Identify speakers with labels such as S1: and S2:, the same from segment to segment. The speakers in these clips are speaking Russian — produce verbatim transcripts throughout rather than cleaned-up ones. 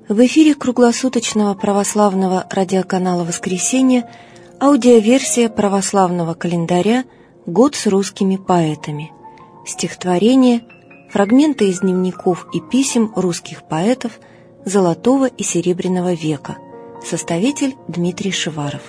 S1: В эфире круглосуточного православного радиоканала «Воскресенье» аудиоверсия православного календаря «Год с русскими поэтами». Стихотворения, фрагменты из дневников и писем русских поэтов Золотого и Серебряного века. Составитель Дмитрий Шиваров.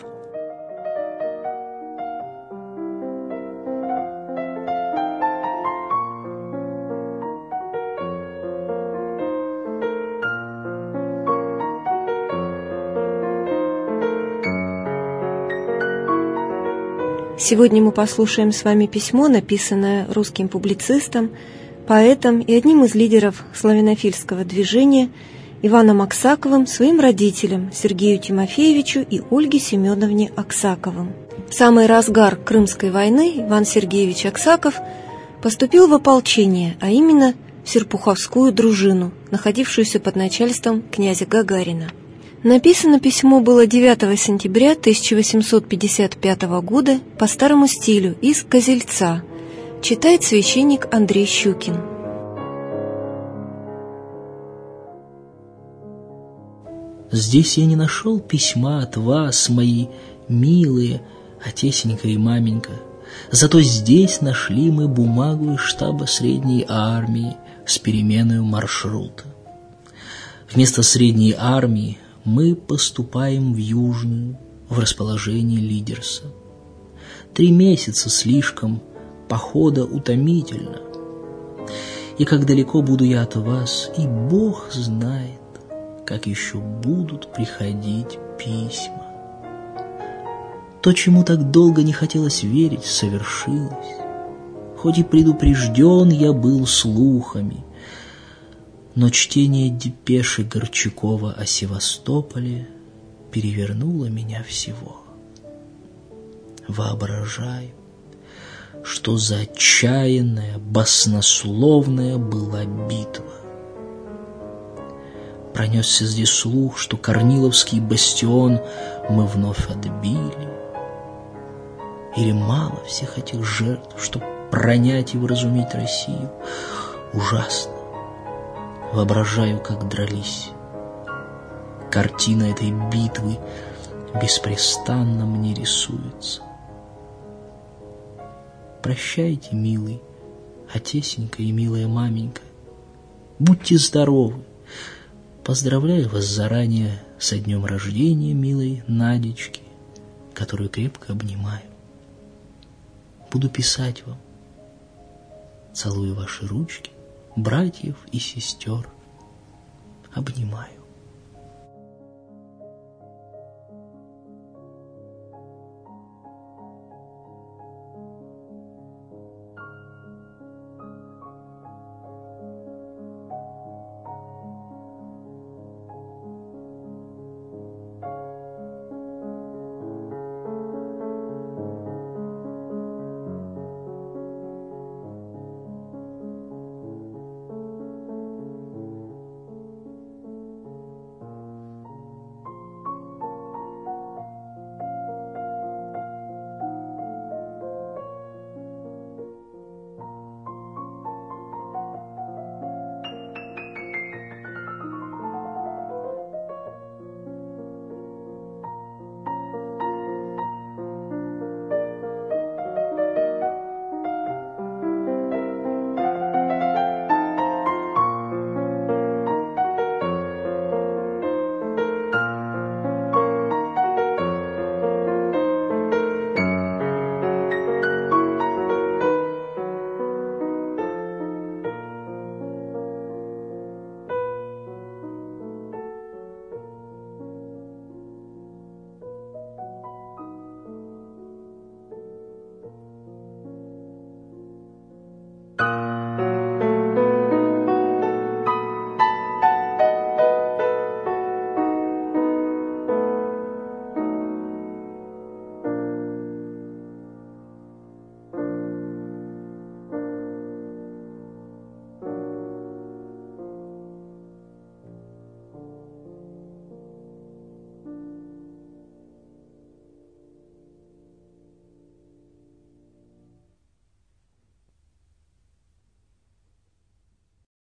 S1: Сегодня мы послушаем с вами письмо, написанное русским публицистом, поэтом и одним из лидеров славянофильского движения Иваном Аксаковым своим родителям Сергею Тимофеевичу и Ольге Семеновне Аксаковым. В самый разгар Крымской войны Иван Сергеевич Аксаков поступил в ополчение, а именно в Серпуховскую дружину, находившуюся под начальством князя Гагарина. Написано письмо было девятого сентября тысяча восемьсот пятьдесят пятого года по старому стилю из Козельца. Читает священник Андрей Щукин.
S2: Здесь я не нашел письма от вас, мои милые отесенька и маменька. Зато здесь нашли мы бумагу из штаба средней армии с переменой маршрута. Вместо средней армии мы поступаем в Южную, в расположение Лидерса. Три месяца слишком, похода утомительно. И как далеко буду я от вас, и Бог знает, как еще будут приходить письма. То, чему так долго не хотелось верить, совершилось. Хоть и предупрежден я был слухами, но чтение депеши Горчакова о Севастополе перевернуло меня всего. Воображаю, что за отчаянная, баснословная была битва. Пронесся здесь слух, что Корниловский бастион мы вновь отбили. Или мало всех этих жертв, чтобы пронять и вразумить Россию? Ужасно. Воображаю, как дрались. Картина этой битвы беспрестанно мне рисуется. Прощайте, милый отесенька и милая маменька. Будьте здоровы. Поздравляю вас заранее со днем рождения, милой Надечки, которую крепко обнимаю. Буду писать вам. Целую ваши ручки, братьев и сестер. Обнимаю.